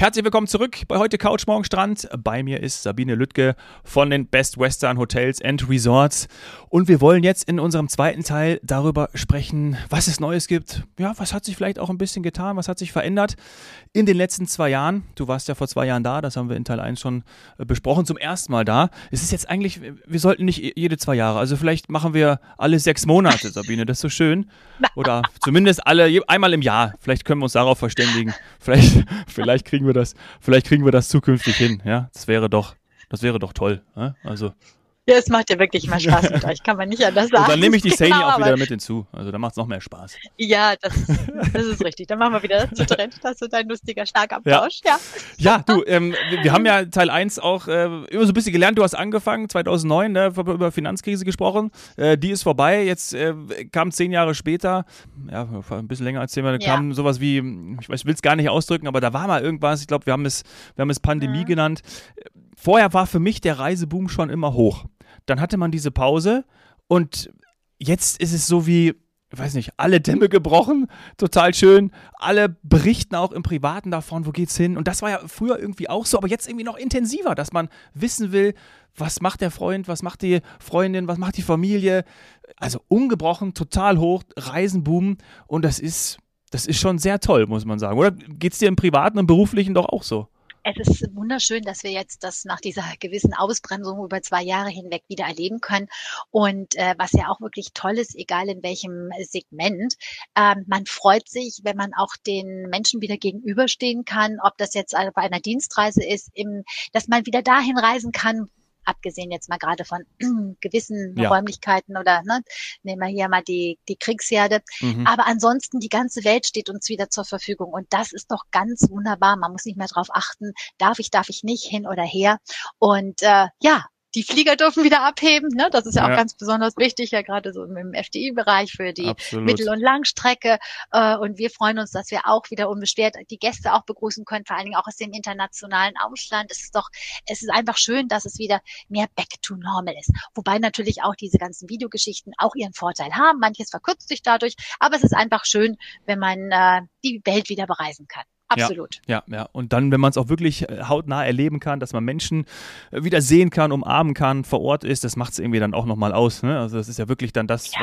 Herzlich willkommen zurück bei heute Couch Morgen Strand. Bei mir ist Sabine Lüttke von den Best Western Hotels and Resorts. Und wir wollen jetzt in unserem zweiten Teil darüber sprechen, was es Neues gibt. Ja, was hat sich vielleicht auch ein bisschen getan, was hat sich verändert in den letzten 2 Jahren. Du warst ja vor 2 Jahren da, das haben wir in Teil 1 schon besprochen, zum ersten Mal da. Es ist jetzt eigentlich, wir sollten nicht jede 2 Jahre, also vielleicht machen wir alle 6 Monate, Sabine, das ist so schön. Oder zumindest einmal im Jahr. Vielleicht können wir uns darauf verständigen. Vielleicht kriegen wir das zukünftig hin. Ja, das wäre doch toll. Ja? Also. Ja, es macht ja wirklich mal Spaß mit euch, kann man nicht anders sagen. Und dann nehme ich die Saini auch wieder mit hinzu. Also da macht es noch mehr Spaß. Ja, das ist richtig. Dann machen wir wieder zu dritt. Das ist dein lustiger Schlagabtausch. Ja, du, wir haben ja Teil 1 auch immer so ein bisschen gelernt. Du hast angefangen, 2009, über Finanzkrise gesprochen. Die ist vorbei. Jetzt kam 10 Jahre später, ja, ein bisschen länger als 10 Jahre, kam sowas wie, ich will es gar nicht ausdrücken, aber da war mal irgendwas. Ich glaube, wir haben es Pandemie genannt. Vorher war für mich der Reiseboom schon immer hoch. Dann hatte man diese Pause und jetzt ist es so wie, ich weiß nicht, alle Dämme gebrochen, total schön. Alle berichten auch im Privaten davon, wo geht's hin. Und das war ja früher irgendwie auch so, aber jetzt irgendwie noch intensiver, dass man wissen will, was macht der Freund, was macht die Freundin, was macht die Familie. Also ungebrochen, total hoch, Reisen boomen und das ist schon sehr toll, muss man sagen. Oder geht's dir im Privaten und Beruflichen doch auch so? Es ist wunderschön, dass wir jetzt das nach dieser gewissen Ausbremsung über 2 Jahre hinweg wieder erleben können. Und was ja auch wirklich toll ist, egal in welchem Segment, man freut sich, wenn man auch den Menschen wieder gegenüberstehen kann, ob das jetzt bei einer Dienstreise ist, dass man wieder dahin reisen kann, abgesehen jetzt mal gerade von gewissen Räumlichkeiten oder nehmen wir hier mal die Kriegsherde. Aber ansonsten, die ganze Welt steht uns wieder zur Verfügung und das ist doch ganz wunderbar. Man muss nicht mehr drauf achten, darf ich nicht, hin oder her. Und die Flieger dürfen wieder abheben, ne? Das ist ja auch ganz besonders wichtig, ja gerade so im FDI-Bereich für die Mittel- und Langstrecke. Und wir freuen uns, dass wir auch wieder unbeschwert die Gäste auch begrüßen können, vor allen Dingen auch aus dem internationalen Ausland. Es ist einfach schön, dass es wieder mehr back to normal ist. Wobei natürlich auch diese ganzen Videogeschichten auch ihren Vorteil haben. Manches verkürzt sich dadurch, aber es ist einfach schön, wenn man die Welt wieder bereisen kann. Absolut. Ja. Und dann, wenn man es auch wirklich hautnah erleben kann, dass man Menschen wieder sehen kann, umarmen kann, vor Ort ist, das macht es irgendwie dann auch nochmal aus. Ne? Also das ist ja wirklich dann das,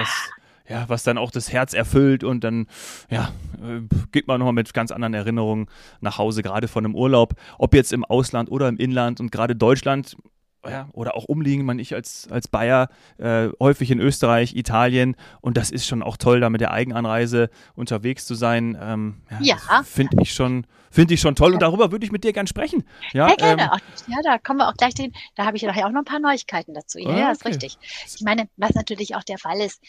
was dann auch das Herz erfüllt und dann geht man nochmal mit ganz anderen Erinnerungen nach Hause, gerade von einem Urlaub, ob jetzt im Ausland oder im Inland und gerade Deutschland. Ja, oder auch umliegen, ich als Bayer häufig in Österreich, Italien und das ist schon auch toll, da mit der Eigenanreise unterwegs zu sein. Finde ich schon toll und darüber würde ich mit dir gern sprechen. Ja, gerne. Da kommen wir auch gleich da habe ich nachher auch noch ein paar Neuigkeiten dazu. Ja, ist richtig. Ich meine, was natürlich auch der Fall ist,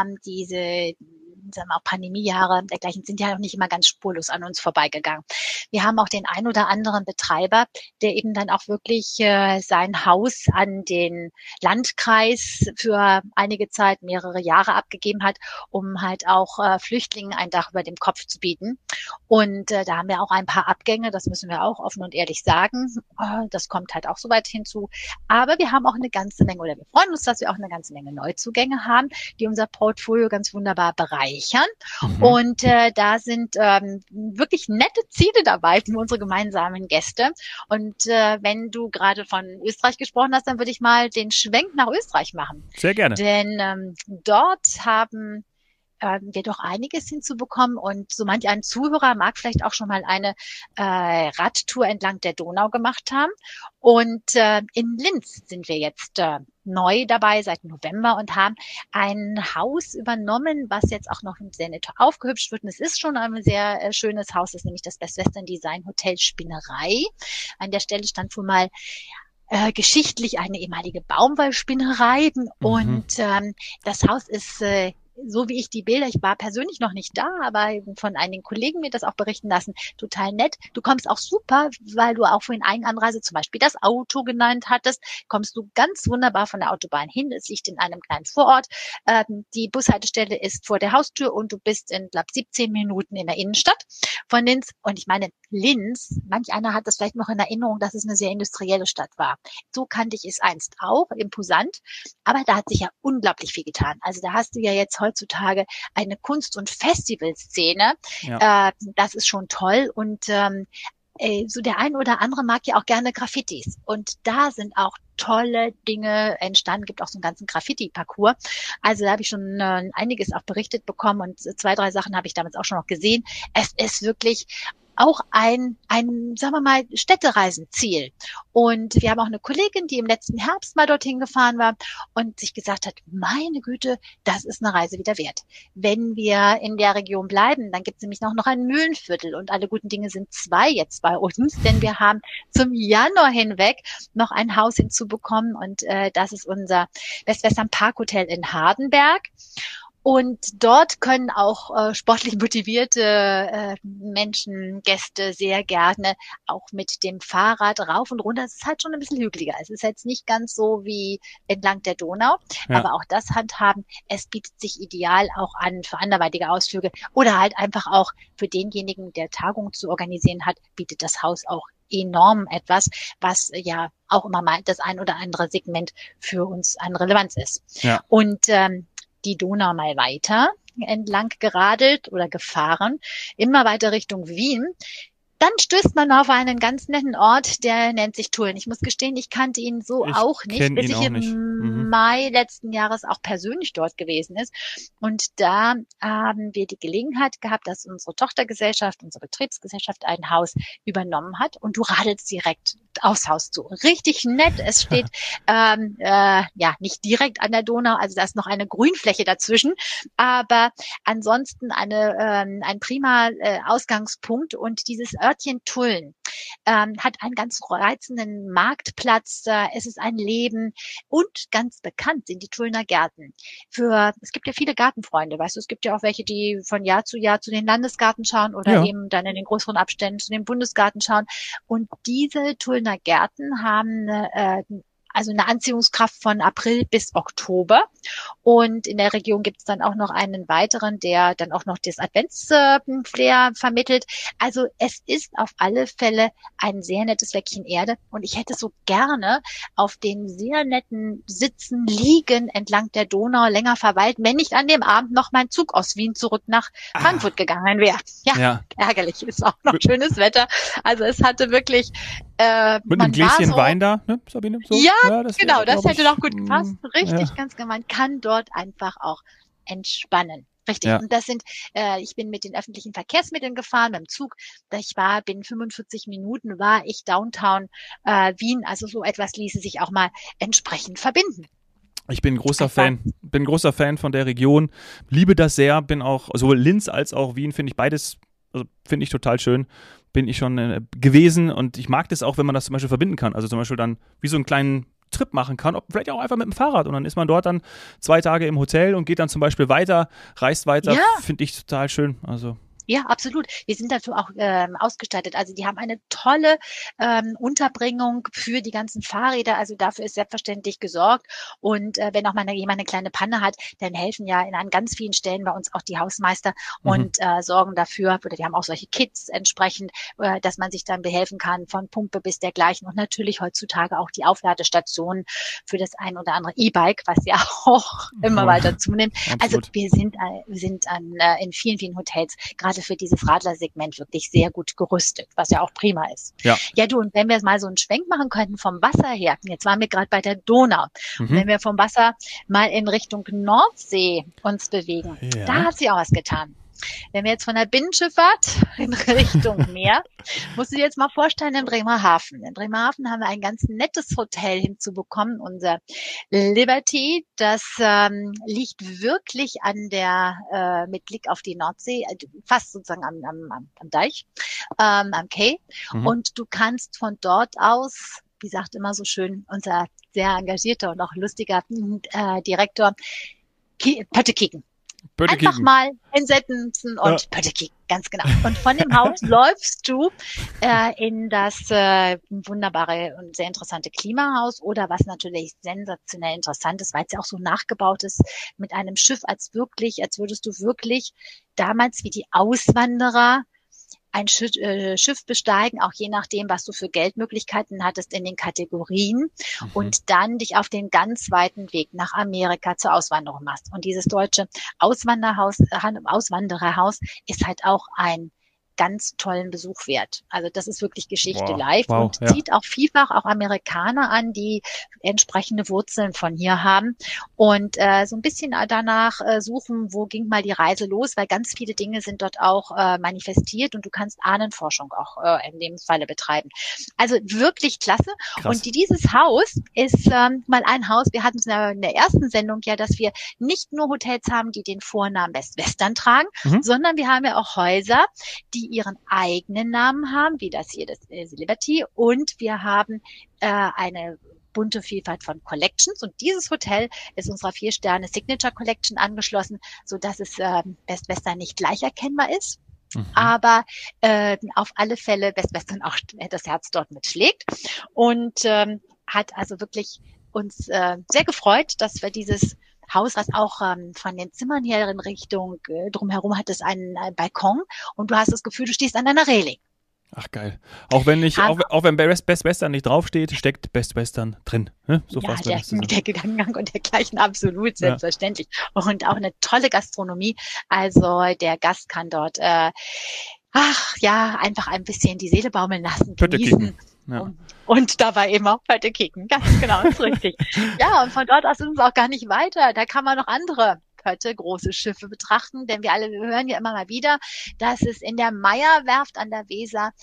diese sagen wir auch Pandemiejahre dergleichen sind ja noch nicht immer ganz spurlos an uns vorbeigegangen. Wir haben auch den ein oder anderen Betreiber, der eben dann auch wirklich sein Haus an den Landkreis für einige Zeit, mehrere Jahre abgegeben hat, um halt auch Flüchtlingen ein Dach über dem Kopf zu bieten. Und da haben wir auch ein paar Abgänge, das müssen wir auch offen und ehrlich sagen. Das kommt halt auch so weit hinzu. Aber wir haben auch eine ganze Menge, oder wir freuen uns, dass wir auch eine ganze Menge Neuzugänge haben, die unser Portfolio ganz wunderbar bereichern. Und da sind wirklich nette Ziele dabei für unsere gemeinsamen Gäste. Und wenn du gerade von Österreich gesprochen hast, dann würde ich mal den Schwenk nach Österreich machen. Sehr gerne. Denn dort haben wir doch einiges hinzubekommen und so manch ein Zuhörer mag vielleicht auch schon mal eine Radtour entlang der Donau gemacht haben. Und in Linz sind wir jetzt neu dabei seit November und haben ein Haus übernommen, was jetzt auch noch sehr nett aufgehübscht wird. Und es ist schon ein sehr schönes Haus, das ist nämlich das Best Western Design Hotel Spinnerei. An der Stelle stand wohl mal geschichtlich eine ehemalige Baumwollspinnerei und das Haus ist so wie ich die Bilder, ich war persönlich noch nicht da, aber von einigen Kollegen mir das auch berichten lassen, total nett. Du kommst auch super, weil du auch vorhin Eigenanreise zum Beispiel das Auto genannt hattest, kommst du ganz wunderbar von der Autobahn hin. Es liegt in einem kleinen Vorort. Die Bushaltestelle ist vor der Haustür und du bist in, glaube 17 Minuten in der Innenstadt von Linz. Und ich meine, Linz, manch einer hat das vielleicht noch in Erinnerung, dass es eine sehr industrielle Stadt war. So kannte ich es einst auch, imposant. Aber da hat sich ja unglaublich viel getan. Also da hast du ja jetzt heutzutage eine Kunst- und Festivalszene. Ja. Das ist schon toll und so der ein oder andere mag ja auch gerne Graffitis. Und da sind auch tolle Dinge entstanden. Gibt auch so einen ganzen Graffiti-Parcours. Also da habe ich schon einiges auch berichtet bekommen und 2, 3 Sachen habe ich damals auch schon noch gesehen. Es ist wirklich auch ein, sagen wir mal, Städtereisenziel. Und wir haben auch eine Kollegin, die im letzten Herbst mal dorthin gefahren war und sich gesagt hat, meine Güte, das ist eine Reise wieder wert. Wenn wir in der Region bleiben, dann gibt es nämlich noch ein Mühlenviertel und alle guten Dinge sind 2 jetzt bei uns, denn wir haben zum Januar hinweg noch ein Haus hinzubekommen und das ist unser Westwestern Parkhotel in Hardenberg. Und dort können auch sportlich motivierte Menschen, Gäste sehr gerne auch mit dem Fahrrad rauf und runter. Es ist halt schon ein bisschen hügeliger. Es ist jetzt nicht ganz so wie entlang der Donau, aber auch das Handhaben, es bietet sich ideal auch an für anderweitige Ausflüge oder halt einfach auch für denjenigen, der Tagung zu organisieren hat, bietet das Haus auch enorm etwas, was ja auch immer mal das ein oder andere Segment für uns an Relevanz ist. Ja. Und die Donau mal weiter entlang geradelt oder gefahren, immer weiter Richtung Wien. Dann stößt man auf einen ganz netten Ort, der nennt sich Tulln. Ich muss gestehen, ich kannte ihn so auch nicht, bis ich im Mai letzten Jahres auch persönlich dort gewesen ist. Und da haben wir die Gelegenheit gehabt, dass unsere Tochtergesellschaft, unsere Betriebsgesellschaft ein Haus übernommen hat und du radelst direkt aufs Haus zu. Richtig nett. Es steht nicht direkt an der Donau, also da ist noch eine Grünfläche dazwischen, aber ansonsten ein prima Ausgangspunkt und dieses Örtchen Tulln hat einen ganz reizenden Marktplatz. Es ist ein Leben und ganz bekannt sind die Tullner Gärten. Es gibt ja viele Gartenfreunde, weißt du, es gibt ja auch welche, die von Jahr zu den Landesgarten schauen oder eben dann in den größeren Abständen zu den Bundesgarten schauen. Und diese Tullner Gärten haben also eine Anziehungskraft von April bis Oktober. Und in der Region gibt es dann auch noch einen weiteren, der dann auch noch das Adventsflair vermittelt. Also es ist auf alle Fälle ein sehr nettes Fleckchen Erde. Und ich hätte so gerne auf den sehr netten Sitzen liegen entlang der Donau länger verweilt, wenn nicht an dem Abend noch mein Zug aus Wien zurück nach Frankfurt gegangen wäre. Ja, ärgerlich. Ist auch noch schönes Wetter. Also es hatte wirklich mit einem Gläschen Wein da, ne, Sabine? So? Ja, das genau, das hätte doch gut gepasst. Richtig, ganz genau. Man kann dort einfach auch entspannen. Richtig. Ja. Und das sind, ich bin mit den öffentlichen Verkehrsmitteln gefahren, mit dem Zug. Binnen 45 Minuten war ich Downtown Wien. Also so etwas ließe sich auch mal entsprechend verbinden. Ich bin großer Fan von der Region, liebe das sehr, bin auch, sowohl Linz als auch Wien finde ich beides, also finde ich total schön. Bin ich schon gewesen und ich mag das auch, wenn man das zum Beispiel verbinden kann. Also zum Beispiel dann wie so einen kleinen Trip machen kann, vielleicht auch einfach mit dem Fahrrad und dann ist man dort dann 2 Tage im Hotel und geht dann zum Beispiel reist weiter. Ja. Finde ich total schön. Also Ja, absolut. Wir sind dafür auch ausgestattet. Also die haben eine tolle Unterbringung für die ganzen Fahrräder. Also dafür ist selbstverständlich gesorgt. Und wenn auch mal jemand eine kleine Panne hat, dann helfen ja an ganz vielen Stellen bei uns auch die Hausmeister und sorgen dafür, oder die haben auch solche Kits entsprechend, dass man sich dann behelfen kann von Pumpe bis dergleichen. Und natürlich heutzutage auch die Aufladestationen für das ein oder andere E-Bike, was ja auch immer weiter zunimmt. Absolut. Also wir sind in vielen, vielen Hotels gerade für dieses Radlersegment wirklich sehr gut gerüstet, was ja auch prima ist. Ja, du, und wenn wir mal so einen Schwenk machen könnten vom Wasser her, jetzt waren wir gerade bei der Donau, und wenn wir vom Wasser mal in Richtung Nordsee uns bewegen, da hat sich auch was getan. Wenn wir jetzt von der Binnenschifffahrt in Richtung Meer, musst du dir jetzt mal vorstellen, in Bremerhaven. In Bremerhaven haben wir ein ganz nettes Hotel hinzubekommen, unser Liberty. Das liegt wirklich mit Blick auf die Nordsee, fast sozusagen am Deich, am Quai. Und du kannst von dort aus, wie sagt immer so schön unser sehr engagierter und auch lustiger Direktor, Pötte kicken. Einfach mal hinsetzen und Pötte kicken, ganz genau. Und von dem Haus läufst du in das wunderbare und sehr interessante Klimahaus oder was natürlich sensationell interessant ist, weil es ja auch so nachgebaut ist mit einem Schiff, als würdest du wirklich damals wie die Auswanderer ein Schiff besteigen, auch je nachdem, was du für Geldmöglichkeiten hattest in den Kategorien und dann dich auf den ganz weiten Weg nach Amerika zur Auswanderung machst. Und dieses deutsche Auswandererhaus ist halt auch ein ganz tollen Besuch wert. Also das ist wirklich Geschichte Wow. live Wow, und ja. zieht auch vielfach auch Amerikaner an, die entsprechende Wurzeln von hier haben und so ein bisschen danach suchen, wo ging mal die Reise los, weil ganz viele Dinge sind dort auch manifestiert und du kannst Ahnenforschung auch in dem Falle betreiben. Also wirklich klasse. Krass. Und dieses Haus ist mal ein Haus, wir hatten es in der ersten Sendung ja, dass wir nicht nur Hotels haben, die den Vornamen Best Western tragen, sondern wir haben ja auch Häuser, die ihren eigenen Namen haben, wie das hier, das Liberty. Und wir haben eine bunte Vielfalt von Collections. Und dieses Hotel ist unserer 4-Sterne Signature Collection angeschlossen, so dass es Best Western nicht gleich erkennbar ist. Aber auf alle Fälle Best Western auch das Herz dort mitschlägt. Und hat also wirklich uns sehr gefreut, dass wir dieses Haus, was auch von den Zimmern her in Richtung drumherum hat es einen Balkon und du hast das Gefühl, du stehst an einer Reling. Ach geil. Auch wenn Best Western nicht draufsteht, steckt Best Western drin. Ne? So ja, der Gedankengang und dergleichen absolut, selbstverständlich. Ja. Und auch eine tolle Gastronomie. Also der Gast kann dort einfach ein bisschen die Seele baumeln lassen, genießen. Ja. Und dabei eben auch Pötte kicken. Ganz genau, ist richtig. Ja, und von dort aus ist es auch gar nicht weiter. Da kann man noch andere Pötte, große Schiffe betrachten, denn wir hören ja immer mal wieder, dass es in der Meyer-Werft an der Weser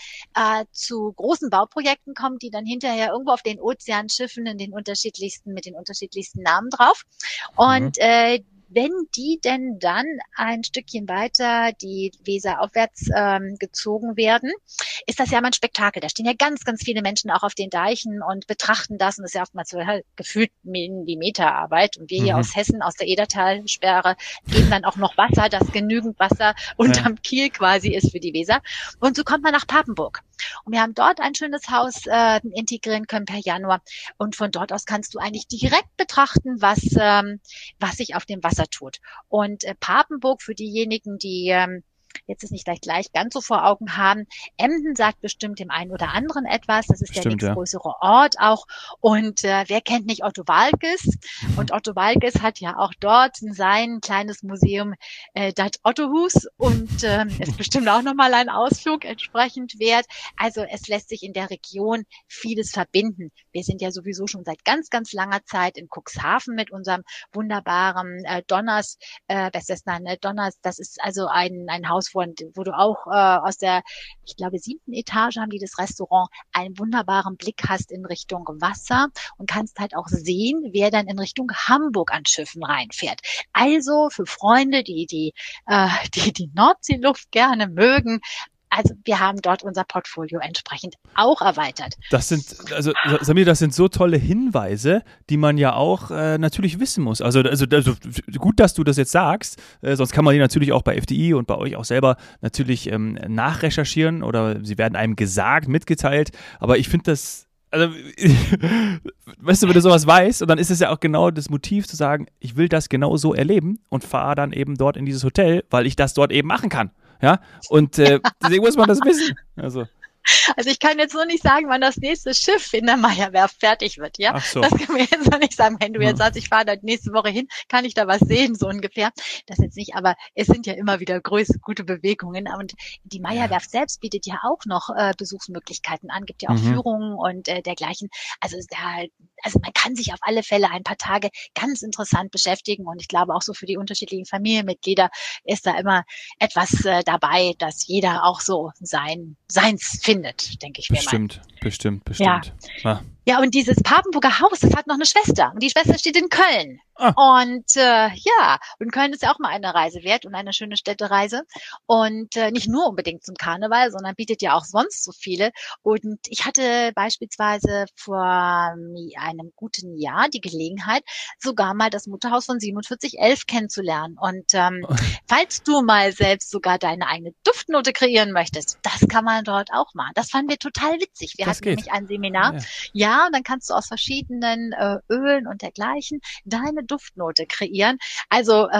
zu großen Bauprojekten kommt, die dann hinterher irgendwo auf den Ozeanschiffen mit den unterschiedlichsten Namen drauf. Und wenn die denn dann ein Stückchen weiter die Weser aufwärts gezogen werden, ist das ja mal ein Spektakel. Da stehen ja ganz, ganz viele Menschen auch auf den Deichen und betrachten das. Und das ist ja oftmals so gefühlt Millimeterarbeit. Und wir hier aus Hessen, aus der Edertalsperre, geben dann auch noch Wasser, das genügend Wasser unterm Kiel quasi ist für die Weser. Und so kommt man nach Papenburg. Und wir haben dort ein schönes Haus integrieren können per Januar. Und von dort aus kannst du eigentlich direkt betrachten, was sich auf dem Wasser tut. Und Papenburg, für diejenigen, die jetzt es nicht gleich ganz so vor Augen haben, Emden sagt bestimmt dem einen oder anderen etwas. Das ist der nächstgrößere Ort auch. Und wer kennt nicht Otto Waalkes? Und Otto Waalkes hat ja auch dort sein kleines Museum, das Ottohus. Und ist bestimmt auch nochmal ein Ausflug entsprechend wert. Also es lässt sich in der Region vieles verbinden. Wir sind ja sowieso schon seit ganz, ganz langer Zeit in Cuxhaven mit unserem wunderbaren Donners, Donners. Das ist also ein Haus, wo du auch aus der, ich glaube, 7. Etage haben die das Restaurant, einen wunderbaren Blick hast in Richtung Wasser und kannst halt auch sehen, wer dann in Richtung Hamburg an Schiffen reinfährt. Also für Freunde, die Nordseeluft gerne mögen, also wir haben dort unser Portfolio entsprechend auch erweitert. Das sind so tolle Hinweise, die man ja auch natürlich wissen muss. Also gut, dass du das jetzt sagst, sonst kann man die natürlich auch bei FDI und bei euch auch selber natürlich nachrecherchieren oder sie werden einem gesagt, mitgeteilt. Aber ich finde das, also weißt du, wenn du sowas weißt, und dann ist es ja auch genau das Motiv zu sagen, ich will das genau so erleben und fahre dann eben dort in dieses Hotel, weil ich das dort eben machen kann. Ja, und deswegen muss man das wissen. Also ich kann jetzt nur nicht sagen, wann das nächste Schiff in der Meyer-Werft fertig wird, ja? Ach so. Das kann mir jetzt noch nicht sagen. Wenn du jetzt sagst, ich fahre da nächste Woche hin, kann ich da was sehen, so ungefähr. Das jetzt nicht, aber es sind ja immer wieder gute Bewegungen. Und die Meyer-Werft selbst bietet ja auch noch Besuchsmöglichkeiten an, gibt ja auch Führungen und dergleichen. Also man kann sich auf alle Fälle ein paar Tage ganz interessant beschäftigen. Und ich glaube auch so für die unterschiedlichen Familienmitglieder ist da immer etwas dabei, dass jeder auch so seins findet, denke ich mir mal. Bestimmt. Ja, und dieses Papenburger Haus, das hat noch eine Schwester. Und die Schwester steht in Köln. Und und Köln ist ja auch mal eine Reise wert und eine schöne Städtereise. Und nicht nur unbedingt zum Karneval, sondern bietet ja auch sonst so viele. Und ich hatte beispielsweise vor einem guten Jahr die Gelegenheit, sogar mal das Mutterhaus von 4711 kennenzulernen. Und falls du mal selbst sogar deine eigene Duftnote kreieren möchtest, das kann man dort auch machen. Das fanden wir total witzig. Wir hatten nämlich ein Seminar. Ja, und dann kannst du aus verschiedenen Ölen und dergleichen deine Duftnote kreieren. Also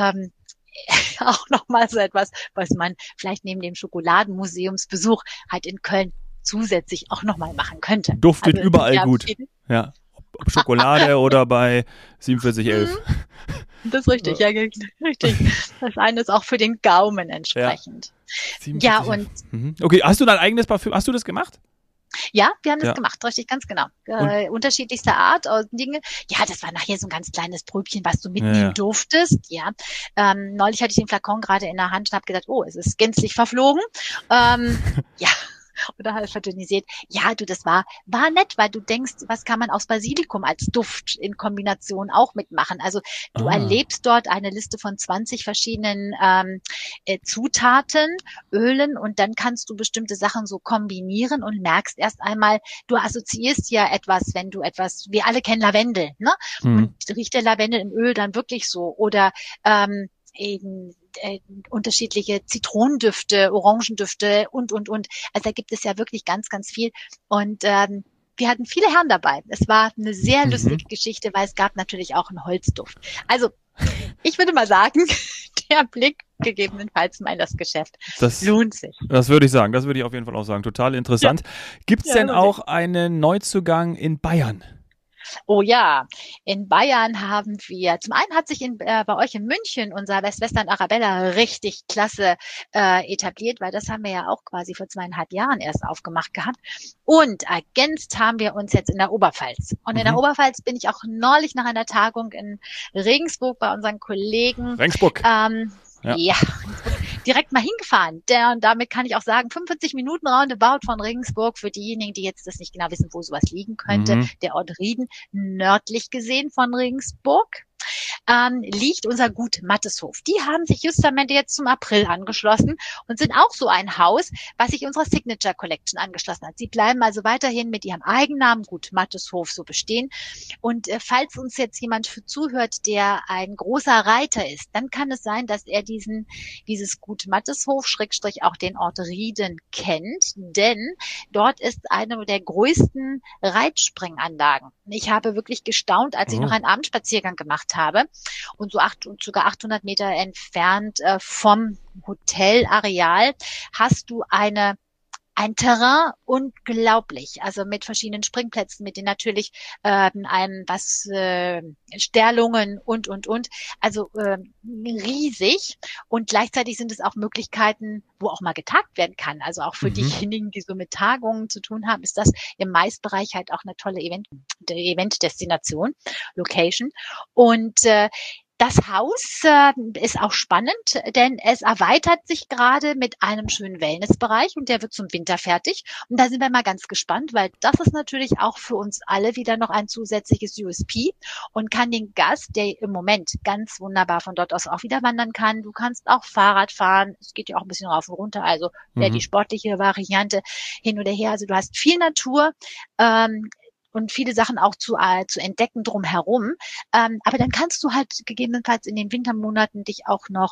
auch nochmal so etwas, was man vielleicht neben dem Schokoladenmuseumsbesuch halt in Köln zusätzlich auch nochmal machen könnte. Duftet also überall gut. Ja, ob Schokolade oder bei 4711. Das ist richtig, ja, richtig. Das eine ist auch für den Gaumen entsprechend. Ja, und okay, hast du dein eigenes Parfüm? Hast du das gemacht? ja, wir haben das gemacht, richtig, ganz genau. Unterschiedlichster Art, Dinge. Ja, das war nachher so ein ganz kleines Pröbchen, was du mitnehmen durftest. Ja, neulich hatte ich den Flakon gerade in der Hand und habe gedacht, oh, es ist gänzlich verflogen. Ja. Oder halt verdünnisiert. Ja, du, das war nett, weil du denkst, was kann man aus Basilikum als Duft in Kombination auch mitmachen? Also du erlebst dort eine Liste von 20 verschiedenen Zutaten, Ölen und dann kannst du bestimmte Sachen so kombinieren und merkst erst einmal, du assoziierst ja etwas, wenn du etwas, wir alle kennen Lavendel, ne? Und riecht der Lavendel im Öl dann wirklich so? Oder eben unterschiedliche Zitronendüfte, Orangendüfte und. Also da gibt es ja wirklich ganz, ganz viel. Und wir hatten viele Herren dabei. Es war eine sehr lustige Geschichte, weil es gab natürlich auch einen Holzduft. Also ich würde mal sagen, der Blick gegebenenfalls mal in das Geschäft lohnt sich. Das würde ich sagen. Das würde ich auf jeden Fall auch sagen. Total interessant. Ja. Gibt es denn auch einen Neuzugang in Bayern? Oh ja, in Bayern haben wir, zum einen hat sich bei euch in München unser Westwestern Arabella richtig klasse etabliert, weil das haben wir ja auch quasi vor 2,5 Jahren erst aufgemacht gehabt. Und ergänzt haben wir uns jetzt in der Oberpfalz. Und in der Oberpfalz bin ich auch neulich nach einer Tagung in Regensburg bei unseren Kollegen. Regensburg. Ja, direkt mal hingefahren. Und damit kann ich auch sagen, 45 Minuten roundabout von Regensburg für diejenigen, die jetzt das nicht genau wissen, wo sowas liegen könnte. Der Ort Rieden, nördlich gesehen von Regensburg, liegt unser Gut Matteshof. Die haben sich justamente jetzt zum April angeschlossen und sind auch so ein Haus, was sich unserer Signature Collection angeschlossen hat. Sie bleiben also weiterhin mit ihrem Eigennamen Gut Matteshof so bestehen. Und falls uns jetzt jemand zuhört, der ein großer Reiter ist, dann kann es sein, dass er dieses Gut Matteshof / auch den Ort Rieden kennt, denn dort ist eine der größten Reitspringanlagen. Ich habe wirklich gestaunt, als ich noch einen Abendspaziergang gemacht habe und sogar 800 Meter entfernt vom Hotelareal hast du ein Terrain unglaublich, also mit verschiedenen Springplätzen, mit den natürlich Sterlungen und, also riesig und gleichzeitig sind es auch Möglichkeiten, wo auch mal getagt werden kann, also auch für diejenigen, die so mit Tagungen zu tun haben, ist das im Maisbereich halt auch eine tolle Event-Destination, Location und das Haus ist auch spannend, denn es erweitert sich gerade mit einem schönen Wellnessbereich und der wird zum Winter fertig. Und da sind wir mal ganz gespannt, weil das ist natürlich auch für uns alle wieder noch ein zusätzliches USP und kann den Gast, der im Moment ganz wunderbar von dort aus auch wieder wandern kann. Du kannst auch Fahrrad fahren. Es geht ja auch ein bisschen rauf und runter, also die sportliche Variante hin oder her. Also du hast viel Natur. Und viele Sachen auch zu entdecken drumherum. Aber dann kannst du halt gegebenenfalls in den Wintermonaten dich auch noch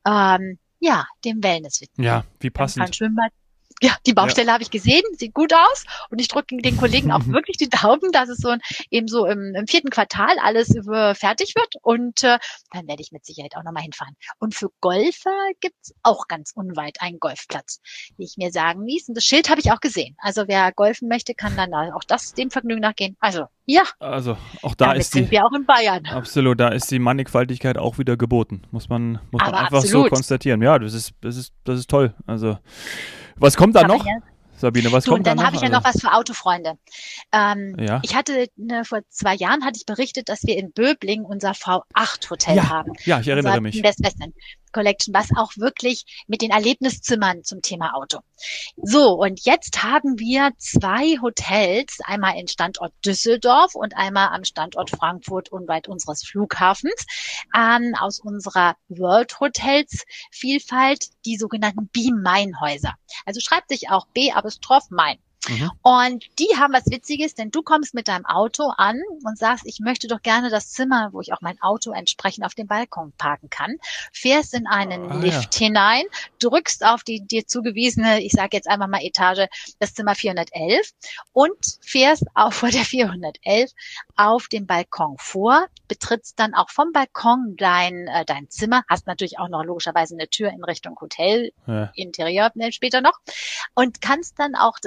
dem Wellness widmen. Ja, wie passend. Kein Schwimmbad. Ja, die Baustelle habe ich gesehen, sieht gut aus und ich drücke den Kollegen auch wirklich die Daumen, dass es eben so im 4. Quartal alles fertig wird und dann werde ich mit Sicherheit auch nochmal hinfahren. Und für Golfer gibt's auch ganz unweit einen Golfplatz, wie ich mir sagen ließ. Und das Schild habe ich auch gesehen. Also wer golfen möchte, kann dann auch dem Vergnügen nachgehen. Also ja, also auch da sind wir auch in Bayern. Absolut, da ist die Mannigfaltigkeit auch wieder geboten, muss man einfach absolut so konstatieren. Ja, das ist toll. Also was kommt da noch? Sabine, was kommt da noch? Und dann habe ich ja noch was für Autofreunde. Ich hatte, vor 2 Jahren hatte ich berichtet, dass wir in Böbling unser V8-Hotel haben. Ja, ich erinnere mich. Westwestern Collection, was auch wirklich mit den Erlebniszimmern zum Thema Auto. So, und jetzt haben wir 2 Hotels, einmal in Standort Düsseldorf und einmal am Standort Frankfurt unweit unseres Flughafens, aus unserer World Hotels Vielfalt, die sogenannten B-Main-Häuser. Also schreibt sich auch B-Main. Und die haben was Witziges, denn du kommst mit deinem Auto an und sagst, ich möchte doch gerne das Zimmer, wo ich auch mein Auto entsprechend auf dem Balkon parken kann, fährst in einen Lift hinein, drückst auf die dir zugewiesene, ich sage jetzt einfach mal Etage, das Zimmer 411 und fährst auch vor der 411 auf dem Balkon vor, betrittst dann auch vom Balkon dein Zimmer, hast natürlich auch noch logischerweise eine Tür in Richtung Hotel, Interieur später noch und kannst dann auch des Nachts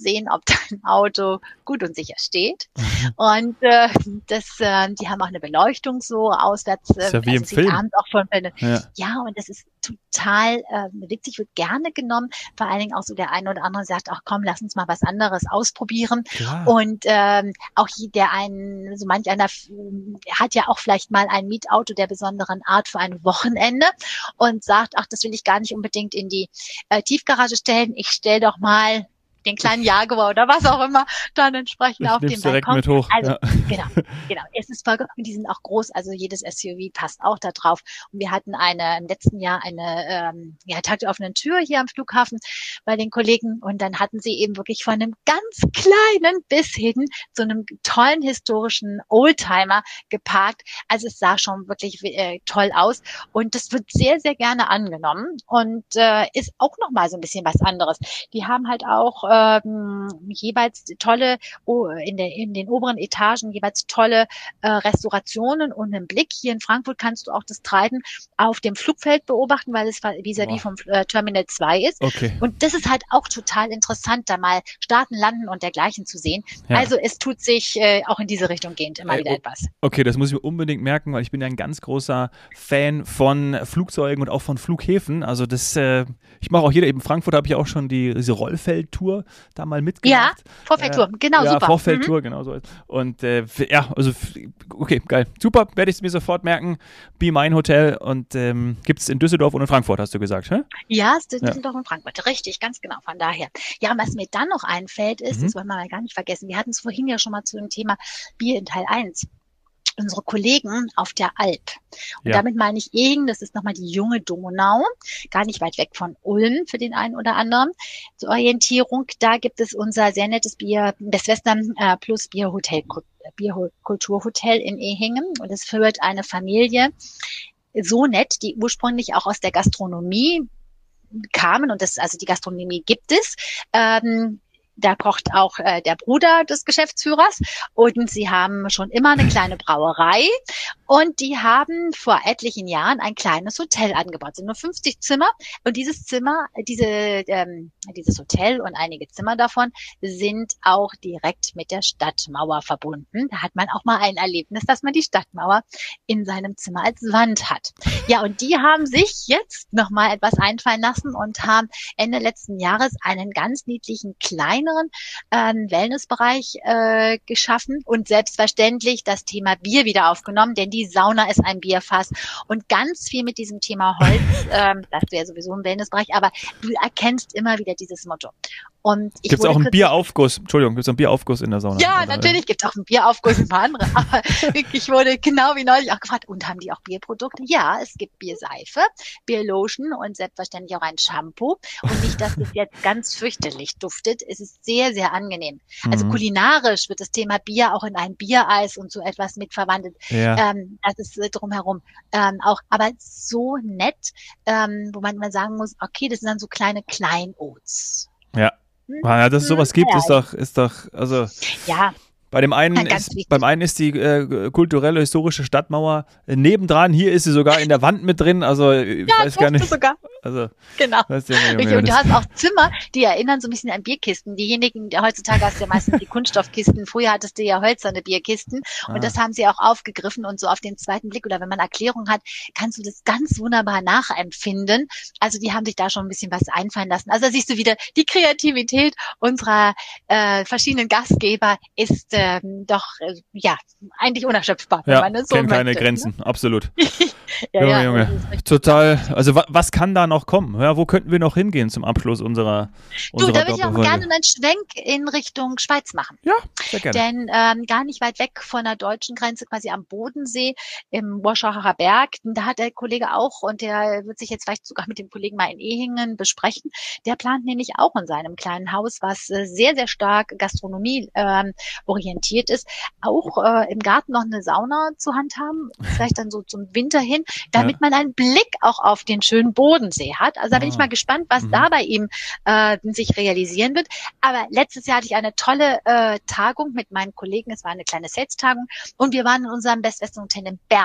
sehen, ob dein Auto gut und sicher steht. Und die haben auch eine Beleuchtung so auswärts. Ist ja wie im Film. Abends auch schon, Ja. ja, und das ist total witzig, wird gerne genommen. Vor allen Dingen auch so der eine oder andere sagt, ach komm, lass uns mal was anderes ausprobieren. Klar. Und auch so manch einer hat ja auch vielleicht mal ein Mietauto der besonderen Art für ein Wochenende und sagt, ach, das will ich gar nicht unbedingt in die Tiefgarage stellen. Ich stelle doch mal den kleinen Jaguar oder was auch immer dann entsprechend auf den Balkon. Mit hoch. Also ja. genau. Es ist vollkommen, und die sind auch groß, also jedes SUV passt auch da drauf. Und wir hatten im letzten Jahr eine tagoffene Tür hier am Flughafen bei den Kollegen, und dann hatten sie eben wirklich von einem ganz kleinen bis hin zu einem tollen historischen Oldtimer geparkt. Also es sah schon wirklich toll aus, und das wird sehr, sehr gerne angenommen und ist auch nochmal so ein bisschen was anderes. Die haben halt auch jeweils tolle, in den oberen Etagen jeweils tolle Restaurationen und einen Blick. Hier in Frankfurt kannst du auch das Treiben auf dem Flugfeld beobachten, weil es vis-à-vis vom Terminal 2 ist. Okay. Und das ist halt auch total interessant, da mal starten, landen und dergleichen zu sehen. Ja. Also es tut sich auch in diese Richtung gehend immer wieder etwas. Okay, das muss ich mir unbedingt merken, weil ich bin ja ein ganz großer Fan von Flugzeugen und auch von Flughäfen. Also ich mache auch in Frankfurt habe ich auch schon diese Rollfeldtour da mal mitgemacht. Ja, Vorfeldtour, genau, super. Vorfeldtour, genau so. Und okay, geil. Super, werde ich es mir sofort merken. Be Mine Hotel, und gibt es in Düsseldorf und in Frankfurt, hast du gesagt, hä? Ja, es ist Düsseldorf und Frankfurt, richtig, ganz genau, von daher. Ja, und was mir dann noch einfällt ist, das wollen wir mal gar nicht vergessen, wir hatten es vorhin ja schon mal zu dem Thema Bier in Teil 1. Unsere Kollegen auf der Alp. Und damit meine ich das ist nochmal die junge Donau, gar nicht weit weg von Ulm für den einen oder anderen. Zur Orientierung, da gibt es unser sehr nettes Bier, das Western Plus Bierkulturhotel in Ehingen. Und es führt eine Familie, so nett, die ursprünglich auch aus der Gastronomie kamen, und die Gastronomie gibt es. Da kocht auch der Bruder des Geschäftsführers, und sie haben schon immer eine kleine Brauerei, und die haben vor etlichen Jahren ein kleines Hotel angebaut. Es sind nur 50 Zimmer, und dieses Hotel und einige Zimmer davon sind auch direkt mit der Stadtmauer verbunden. Da hat man auch mal ein Erlebnis, dass man die Stadtmauer in seinem Zimmer als Wand hat. Ja, und die haben sich jetzt noch mal etwas einfallen lassen und haben Ende letzten Jahres einen ganz niedlichen kleineren Wellnessbereich geschaffen und selbstverständlich das Thema Bier wieder aufgenommen, denn die Sauna ist ein Bierfass, und ganz viel mit diesem Thema Holz, das wäre sowieso ein Wellnessbereich, aber du erkennst immer wieder dieses Motto. Gibt es auch einen Bieraufguss? Entschuldigung, gibt es einen Bieraufguss in der Sauna? Ja, natürlich gibt es auch einen Bieraufguss, ein paar andere, aber ich wurde genau wie neulich auch gefragt, und haben die auch Bierprodukte? Ja, es gibt Bierseife, Bierlotion und selbstverständlich auch ein Shampoo, und nicht, dass es jetzt ganz fürchterlich duftet, es ist sehr, sehr angenehm. Also kulinarisch wird das Thema Bier auch in ein Biereis und so etwas mitverwandelt. Ja. Das ist drumherum auch, aber so nett, wo man mal sagen muss, okay, das sind dann so kleine Kleinods. Ja. Ja, dass es sowas gibt, ist doch, also. Ja. Beim einen ist die kulturelle, historische Stadtmauer nebendran, hier ist sie sogar in der Wand mit drin, also ich weiß gar nicht. Sogar. Also, genau. Und du hast auch Zimmer, die erinnern so ein bisschen an Bierkisten. Diejenigen, heutzutage hast du ja meistens die Kunststoffkisten, früher hattest du ja hölzerne Bierkisten, und das haben sie auch aufgegriffen, und so auf den zweiten Blick oder wenn man Erklärung hat, kannst du das ganz wunderbar nachempfinden. Also die haben sich da schon ein bisschen was einfallen lassen. Also da siehst du wieder, die Kreativität unserer verschiedenen Gastgeber ist eigentlich unerschöpfbar. Ja, wenn man so kennt keine Grenzen, ne? Absolut. Junge. Total, also was kann da noch kommen? Ja, wo könnten wir noch hingehen zum Abschluss unserer da würde ich auch gerne einen Schwenk in Richtung Schweiz machen. Ja, sehr gerne. Denn gar nicht weit weg von der deutschen Grenze, quasi am Bodensee, im Warschauer Berg, da hat der Kollege auch, und der wird sich jetzt vielleicht sogar mit dem Kollegen mal in Ehingen besprechen, der plant nämlich auch in seinem kleinen Haus, was sehr, sehr stark Gastronomie orientiert ist, auch im Garten noch eine Sauna zu handhaben, vielleicht dann so zum Winter hin, damit man einen Blick auch auf den schönen Bodensee hat. Also da bin ich mal gespannt, was da bei ihm sich realisieren wird. Aber letztes Jahr hatte ich eine tolle Tagung mit meinen Kollegen. Es war eine kleine Sales-Tagung, und wir waren in unserem Best Western Hotel in Bern.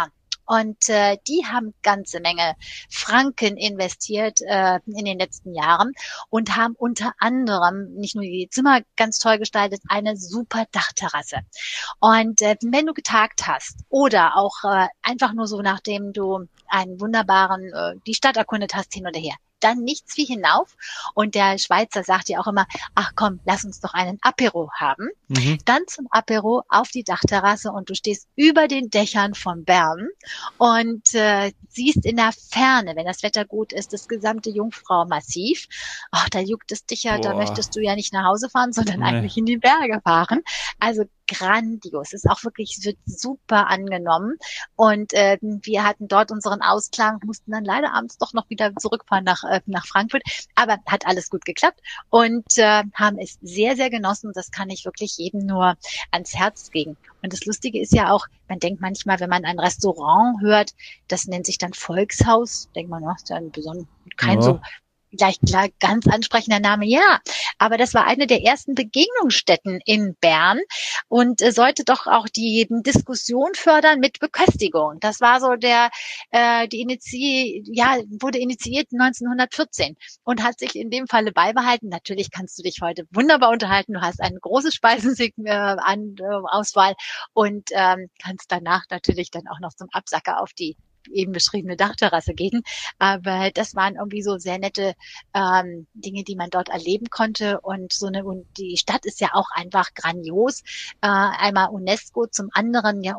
Und die haben ganze Menge Franken investiert in den letzten Jahren und haben unter anderem nicht nur die Zimmer ganz toll gestaltet, eine super Dachterrasse. Und wenn du getagt hast oder auch einfach nur so, nachdem du einen wunderbaren, die Stadt erkundet hast, hin oder her, dann nichts wie hinauf. Und der Schweizer sagt ja auch immer, ach komm, lass uns doch einen Apéro haben. Dann zum Apéro auf die Dachterrasse und du stehst über den Dächern von Bern und siehst in der Ferne, wenn das Wetter gut ist, das gesamte Jungfrau-Massiv. Ach, da juckt es dich ja, da möchtest du ja nicht nach Hause fahren, sondern eigentlich in die Berge fahren. Also grandios. Ist auch wirklich, wird super angenommen. Und wir hatten dort unseren Ausklang, mussten dann leider abends doch noch wieder zurückfahren nach Frankfurt. Aber hat alles gut geklappt und haben es sehr, sehr genossen. Das kann ich wirklich jedem nur ans Herz legen. Und das Lustige ist ja auch, man denkt manchmal, wenn man ein Restaurant hört, das nennt sich dann Volkshaus, denkt man, ist ja kein so gleich ganz ansprechender Name, ja. Aber das war eine der ersten Begegnungsstätten in Bern und sollte doch auch die Diskussion fördern mit Beköstigung. Das war so wurde initiiert 1914 und hat sich in dem Falle beibehalten. Natürlich kannst du dich heute wunderbar unterhalten. Du hast eine große Speisenauswahl und kannst danach natürlich dann auch noch zum Absacker auf die eben beschriebene Dachterrasse gehen. Aber das waren irgendwie so sehr nette Dinge, die man dort erleben konnte. Und die Stadt ist ja auch einfach grandios. Einmal UNESCO, zum anderen ja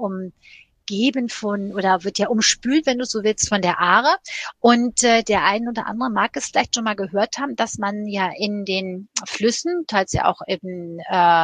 wird ja umspült, wenn du so willst, von der Aare. Und der ein oder andere mag es vielleicht schon mal gehört haben, dass man ja in den Flüssen, teils ja auch im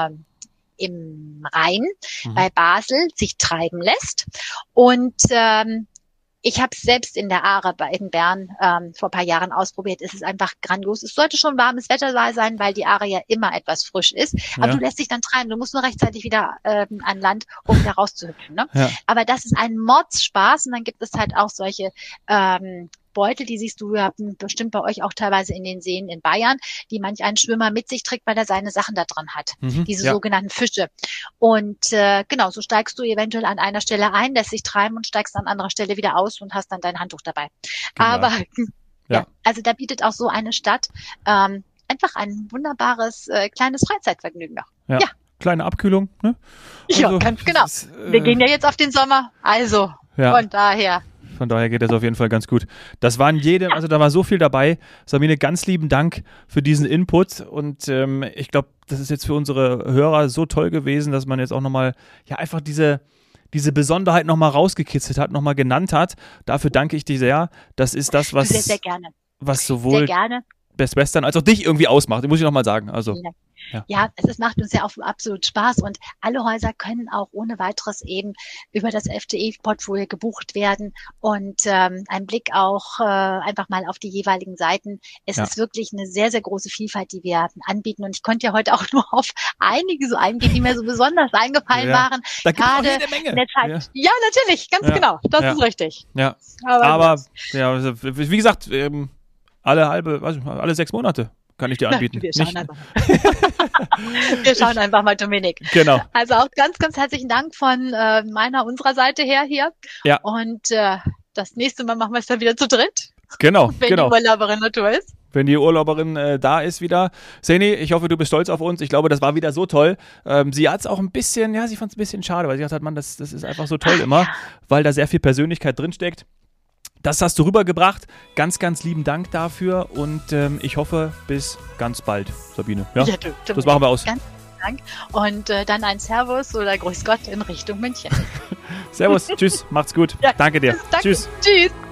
Rhein bei Basel sich treiben lässt. Und ich habe es selbst in der Aare in Bern vor ein paar Jahren ausprobiert. Es ist einfach grandios. Es sollte schon warmes Wetter sein, weil die Aare ja immer etwas frisch ist. Aber du lässt dich dann treiben. Du musst nur rechtzeitig wieder an Land, um da rauszuhüpfen. Ne? Ja. Aber das ist ein Mordspaß. Und dann gibt es halt auch solche Beutel, die siehst du ja bestimmt bei euch auch teilweise in den Seen in Bayern, die manch ein Schwimmer mit sich trägt, weil er seine Sachen da dran hat. Diese sogenannten Fische. Und genau, so steigst du eventuell an einer Stelle ein, lässt dich treiben und steigst an anderer Stelle wieder aus und hast dann dein Handtuch dabei. Genau. Aber also da bietet auch so eine Stadt einfach ein wunderbares kleines Freizeitvergnügen noch. Ja. Kleine Abkühlung, ne? Also, ja, ganz genau. Wir gehen ja jetzt auf den Sommer, also von daher. Von daher geht das auf jeden Fall ganz gut. Das waren also da war so viel dabei. Sabine, ganz lieben Dank für diesen Input und ich glaube, das ist jetzt für unsere Hörer so toll gewesen, dass man jetzt auch nochmal einfach diese Besonderheit nochmal rausgekitzelt hat, nochmal genannt hat. Dafür danke ich dir sehr. Das ist das, was, sehr, sehr gerne. Was sowohl Best Western als auch dich irgendwie ausmacht, muss ich nochmal sagen. Also. Ja, es macht uns ja auch absolut Spaß und alle Häuser können auch ohne weiteres eben über das FDE-Portfolio gebucht werden und ein Blick auch einfach mal auf die jeweiligen Seiten. Es ist wirklich eine sehr, sehr große Vielfalt, die wir anbieten und ich konnte ja heute auch nur auf einige so eingehen, die mir so besonders eingefallen waren. Da gibt es auch jede Menge. In der Zeit. Ja, natürlich, ganz genau, das ist richtig. Ja, aber wie gesagt, alle 6 Monate. Kann ich dir anbieten. Wir schauen einfach mal, Dominik. Genau. Also auch ganz, ganz herzlichen Dank von unserer Seite her hier. Ja. Und das nächste Mal machen wir es dann wieder zu dritt. Genau. Wenn die Urlauberin Natur ist. Wenn die Urlauberin da ist wieder. Seni, ich hoffe, du bist stolz auf uns. Ich glaube, das war wieder so toll. Sie hat es auch ein bisschen, sie fand es ein bisschen schade, weil sie gesagt hat, Mann, das ist einfach so toll immer, weil da sehr viel Persönlichkeit drinsteckt. Das hast du rübergebracht. Ganz, ganz lieben Dank dafür und ich hoffe, bis ganz bald, Sabine. Ja, das machen wir aus. Ganz vielen Dank und dann ein Servus oder Grüß Gott in Richtung München. Servus, tschüss, macht's gut. Danke dir. Danke. Tschüss. Tschüss.